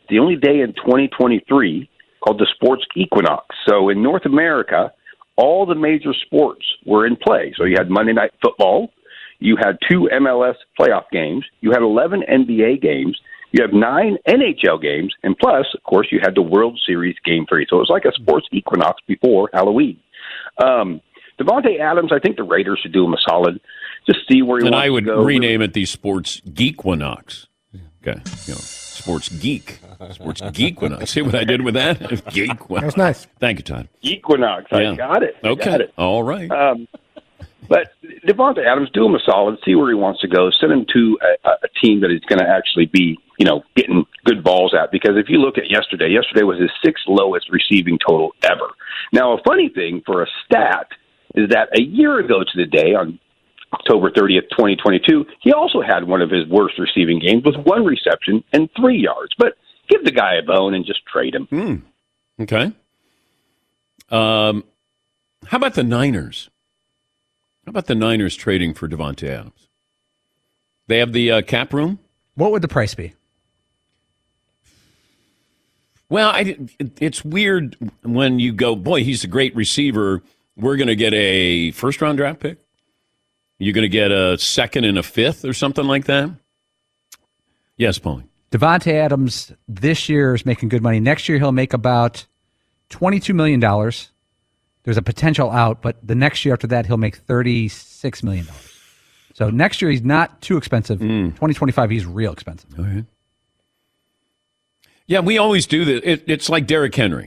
the only day in 2023 called the Sports Equinox. So in North America, all the major sports were in play. So you had Monday Night Football, you had 2 MLS playoff games, you had 11 NBA games, you have 9 NHL games, and plus, of course, you had the World Series Game 3. So it was like a sports equinox before Halloween. Davante Adams, I think the Raiders should do him a solid. Just see where he wants to go.
And I would rename it the Sports Geekwinox. Okay, Sports Geek. Sports Geekwinox. See what I did with that? Geekwinox.
That was nice.
Thank you, Todd.
Equinox. I got it.
Okay.
Got it.
All right.
But Davante Adams, do him a solid. See where he wants to go. Send him to a team that he's going to actually be, getting good balls at. Because if you look at yesterday was his 6th lowest receiving total ever. Now, a funny thing for a stat is that a year ago to the day, on October 30th, 2022, he also had one of his worst receiving games with 1 reception and 3 yards. But give the guy a bone and just trade him.
Okay. How about the Niners? How about the Niners trading for Davante Adams? They have the cap room?
What would the price be?
Well, it's weird when you go, boy, he's a great receiver. We're going to get a first-round draft pick? You're going to get a 2nd and a 5th or something like that? Yes, Paulie.
Davante Adams this year is making good money. Next year he'll make about $22 million. There's a potential out, but the next year after that he'll make $36 million. So next year he's not too expensive. 2025 he's real expensive.
Okay. Yeah, we always do this. It's like Derrick Henry.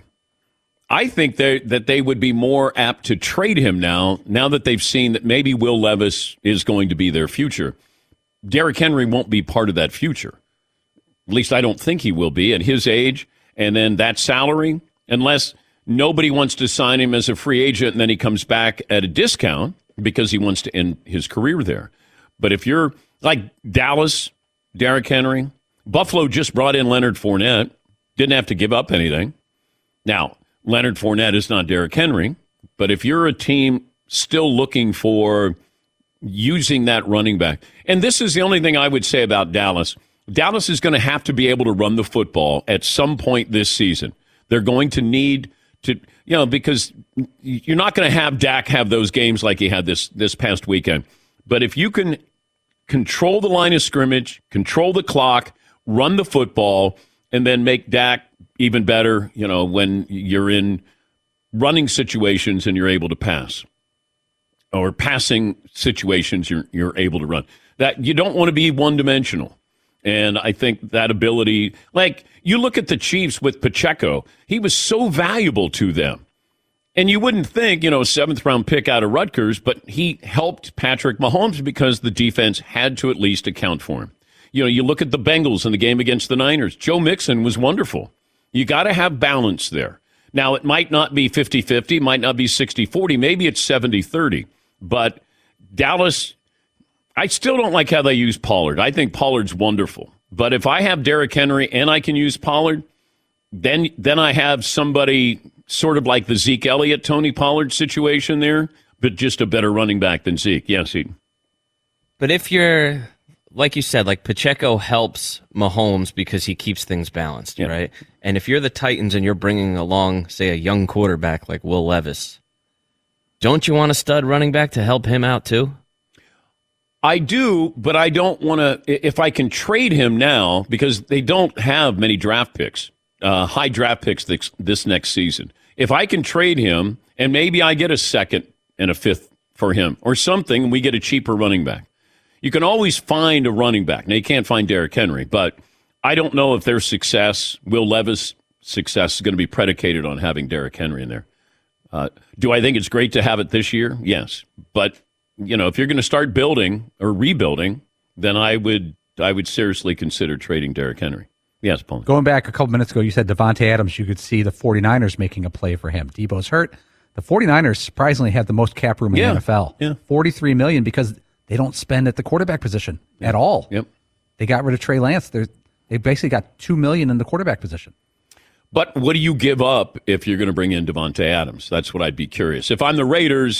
I think that they would be more apt to trade him now that they've seen that maybe Will Levis is going to be their future. Derrick Henry won't be part of that future. At least I don't think he will be at his age. And then that salary, unless nobody wants to sign him as a free agent and then he comes back at a discount because he wants to end his career there. But if you're like Dallas, Derrick Henry, Buffalo just brought in Leonard Fournette, didn't have to give up anything. Now, Leonard Fournette is not Derrick Henry, but if you're a team still looking for using that running back, and this is the only thing I would say about Dallas, Dallas is going to have to be able to run the football at some point this season. They're going to need to, because you're not going to have Dak have those games like he had this past weekend. But if you can control the line of scrimmage, control the clock, run the football, and then make Dak even better, when you're in running situations and you're able to pass, or passing situations you're able to run. That you don't want to be one-dimensional. And I think that ability, like you look at the Chiefs with Pacheco, he was so valuable to them. And you wouldn't think, a 7th-round pick out of Rutgers, but he helped Patrick Mahomes because the defense had to at least account for him. You look at the Bengals in the game against the Niners. Joe Mixon was wonderful. You got to have balance there. Now, it might not be 50-50, might not be 60-40, maybe it's 70-30. But Dallas, I still don't like how they use Pollard. I think Pollard's wonderful. But if I have Derrick Henry and I can use Pollard, then I have somebody sort of like the Zeke Elliott, Tony Pollard situation there, but just a better running back than Zeke. Yes, Eden.
But if you're, like you said, like Pacheco helps Mahomes because he keeps things balanced, right? And if you're the Titans and you're bringing along, say, a young quarterback like Will Levis, don't you want a stud running back to help him out too?
I do, but I don't want to, if I can trade him now, because they don't have many draft picks, high draft picks this next season. If I can trade him, and maybe I get a 2nd and a 5th for him, or something, and we get a cheaper running back. You can always find a running back. Now, you can't find Derrick Henry, but I don't know if their success, Will Levis' success, is going to be predicated on having Derrick Henry in there. Do I think it's great to have it this year? Yes. But, if you're going to start building or rebuilding, then I would seriously consider trading Derrick Henry. Yes, Paul.
Going back a couple minutes ago, you said Davante Adams, you could see the 49ers making a play for him. Debo's hurt. The 49ers surprisingly have the most cap room in the NFL. Yeah. $43 million because they don't spend at the quarterback position at all.
Yep.
They got rid of Trey Lance. They basically got $2 million in the quarterback position.
But what do you give up if you're going to bring in Davante Adams? That's what I'd be curious. If I'm the Raiders,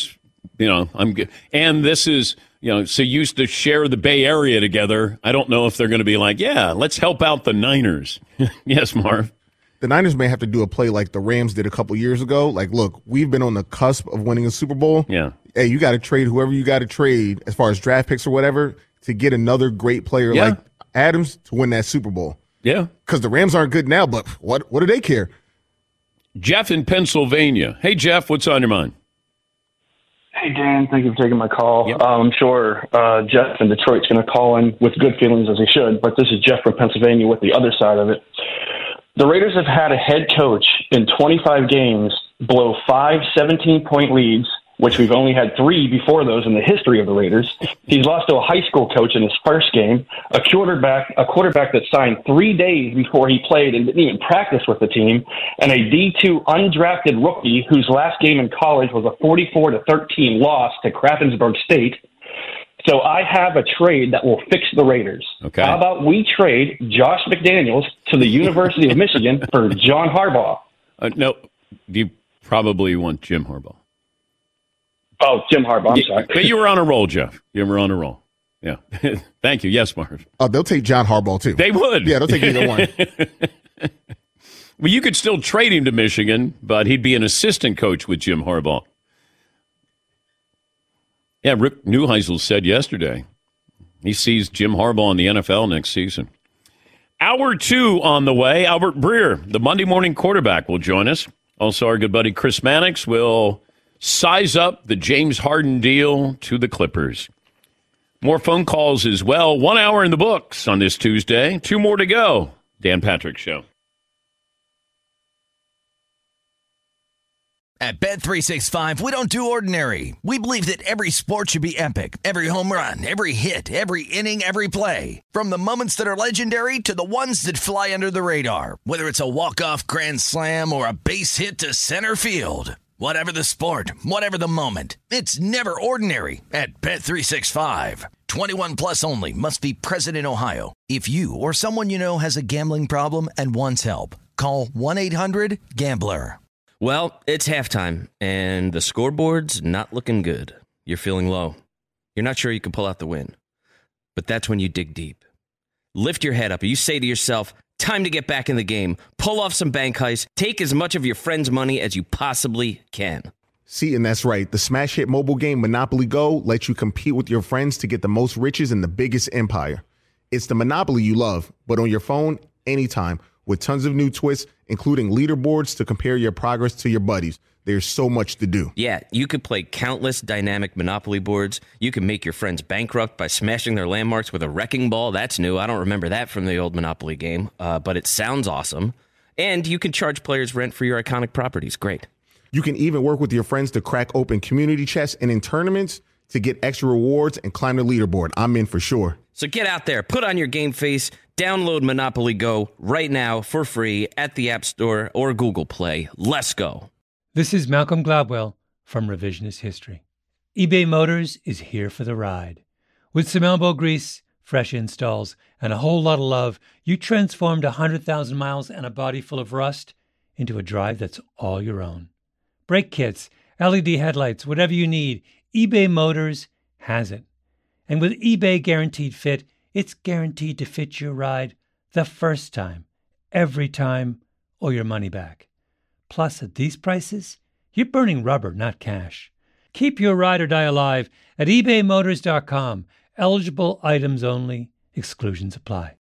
and this is, so used to share the Bay Area together. I don't know if they're going to be like, yeah, let's help out the Niners. Yes, Marv.
The Niners may have to do a play like the Rams did a couple years ago. Like, look, we've been on the cusp of winning a Super Bowl.
Yeah.
Hey, you got to trade whoever you got to trade as far as draft picks or whatever to get another great player like Adams to win that Super Bowl.
Yeah.
Because the Rams aren't good now, but what do they care?
Jeff in Pennsylvania. Hey, Jeff, what's on your mind?
Hey, Dan, thank you for taking my call. Yep. I'm sure Jeff in Detroit's going to call in with good feelings as he should, but this is Jeff from Pennsylvania with the other side of it. The Raiders have had a head coach in 25 games blow 5 17-point leads, which we've only had 3 before those in the history of the Raiders. He's lost to a high school coach in his first game, a quarterback that signed 3 days before he played and didn't even practice with the team, and a D2 undrafted rookie whose last game in college was a 44-13 loss to Krappensburg State. So I have a trade that will fix the Raiders.
Okay.
How about we trade Josh McDaniels to the University of Michigan for John Harbaugh?
No, you probably want Jim Harbaugh.
Oh, Jim Harbaugh, I'm sorry.
But you were on a roll, Jeff. You were on a roll. Yeah. Thank you. Yes, Marv.
Oh, they'll take John Harbaugh, too.
They would.
Yeah, they'll take either one.
Well, you could still trade him to Michigan, but he'd be an assistant coach with Jim Harbaugh. Yeah, Rick Neuheisel said yesterday he sees Jim Harbaugh in the NFL next season. Hour 2 on the way. Albert Breer, the Monday morning quarterback, will join us. Also, our good buddy Chris Mannix will size up the James Harden deal to the Clippers. More phone calls as well. 1 hour in the books on this Tuesday. 2 more to go. Dan Patrick Show.
At Bet365, we don't do ordinary. We believe that every sport should be epic. Every home run, every hit, every inning, every play. From the moments that are legendary to the ones that fly under the radar. Whether it's a walk-off grand slam or a base hit to center field. Whatever the sport, whatever the moment. It's never ordinary at Bet365. 21 plus only. Must be present in Ohio. If you or someone you know has a gambling problem and wants help, call 1-800-GAMBLER.
Well, it's halftime, and the scoreboard's not looking good. You're feeling low. You're not sure you can pull out the win. But that's when you dig deep. Lift your head up. You say to yourself, time to get back in the game. Pull off some bank heists. Take as much of your friend's money as you possibly can.
See, and that's right. The smash hit mobile game Monopoly Go lets you compete with your friends to get the most riches in the biggest empire. It's the Monopoly you love, but on your phone, anytime, with tons of new twists, including leaderboards to compare your progress to your buddies. There's so much to do.
Yeah, you could play countless dynamic Monopoly boards. You can make your friends bankrupt by smashing their landmarks with a wrecking ball. That's new. I don't remember that from the old Monopoly game, but it sounds awesome. And you can charge players rent for your iconic properties. Great.
You can even work with your friends to crack open community chests and in tournaments to get extra rewards and climb the leaderboard. I'm in for sure.
So get out there, put on your game face, download Monopoly Go right now for free at the App Store or Google Play. Let's go.
This is Malcolm Gladwell from Revisionist History. eBay Motors is here for the ride. With some elbow grease, fresh installs, and a whole lot of love, you transformed 100,000 miles and a body full of rust into a drive that's all your own. Brake kits, LED headlights, whatever you need, eBay Motors has it. And with eBay Guaranteed Fit, it's guaranteed to fit your ride the first time, every time, or your money back. Plus, at these prices, you're burning rubber, not cash. Keep your ride or die alive at ebaymotors.com. Eligible items only. Exclusions apply.